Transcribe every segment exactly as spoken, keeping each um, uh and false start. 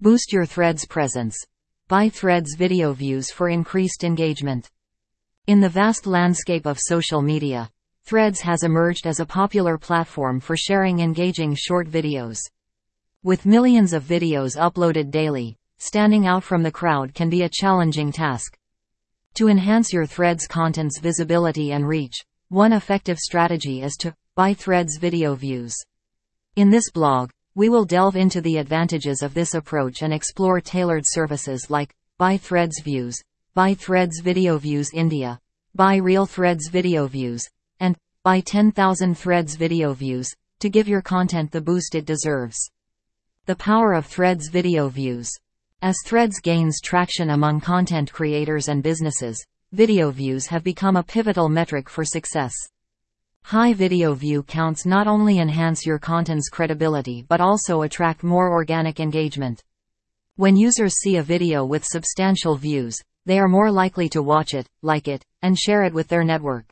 Boost your Threads presence. Buy Threads video views for increased engagement. In the vast landscape of social media, Threads has emerged as a popular platform for sharing engaging short videos. With millions of videos uploaded daily, standing out from the crowd can be a challenging task. To enhance your Threads content's visibility and reach, one effective strategy is to buy Threads video views. In this blog, we will delve into the advantages of this approach and explore tailored services like Buy Threads Views, Buy Threads Video Views India, Buy Real Threads Video Views, and Buy ten thousand Threads Video Views, to give your content the boost it deserves. The power of Threads video views. As Threads gains traction among content creators and businesses, video views have become a pivotal metric for success. High video view counts not only enhance your content's credibility but also attract more organic engagement. When users see a video with substantial views, they are more likely to watch it, like it, and share it with their network.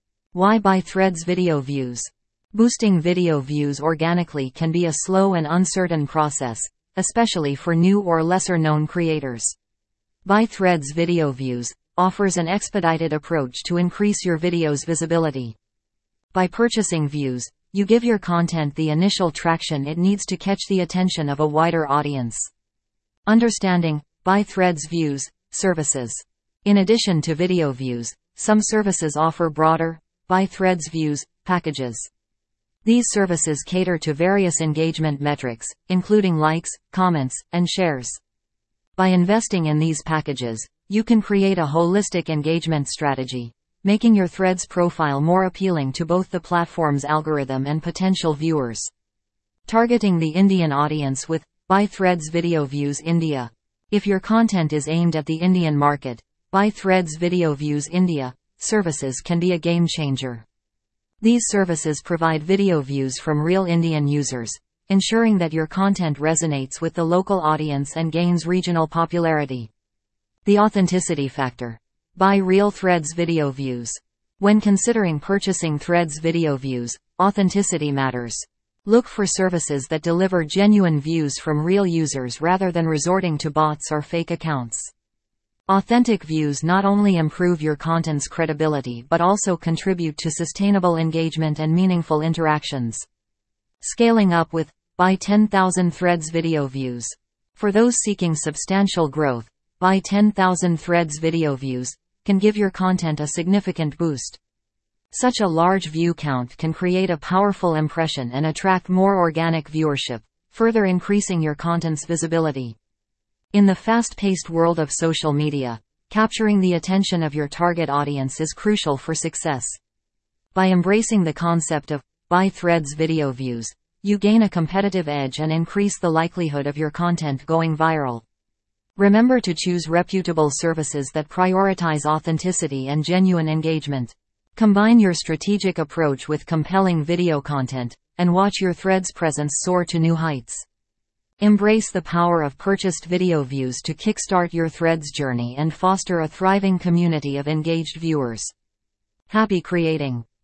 Why buy Threads video views? Boosting video views organically can be a slow and uncertain process, especially for new or lesser-known creators. Buy Threads video views offers an expedited approach to increase your video's visibility. By purchasing views, you give your content the initial traction it needs to catch the attention of a wider audience. Understanding Buy Threads Views services. In addition to video views, some services offer broader Buy Threads Views packages. These services cater to various engagement metrics, including likes, comments, and shares. By investing in these packages, you can create a holistic engagement strategy, making your Threads profile more appealing to both the platform's algorithm and potential viewers. Targeting the Indian audience with Buy Threads Video Views India. If your content is aimed at the Indian market, Buy Threads Video Views India services can be a game changer. These services provide video views from real Indian users, ensuring that your content resonates with the local audience and gains regional popularity. The authenticity factor. Buy Real Threads Video Views. When considering purchasing Threads video views, authenticity matters. Look for services that deliver genuine views from real users rather than resorting to bots or fake accounts. Authentic views not only improve your content's credibility but also contribute to sustainable engagement and meaningful interactions. Scaling up with Buy ten thousand Threads Video Views. For those seeking substantial growth, Buy ten thousand Threads Video Views can give your content a significant boost. Such a large view count can create a powerful impression and attract more organic viewership, further increasing your content's visibility. In the fast-paced world of social media, capturing the attention of your target audience is crucial for success. By embracing the concept of Buy Threads Video Views, you gain a competitive edge and increase the likelihood of your content going viral. Remember to choose reputable services that prioritize authenticity and genuine engagement. Combine your strategic approach with compelling video content, and watch your Threads presence soar to new heights. Embrace the power of purchased video views to kickstart your Threads journey and foster a thriving community of engaged viewers. Happy creating!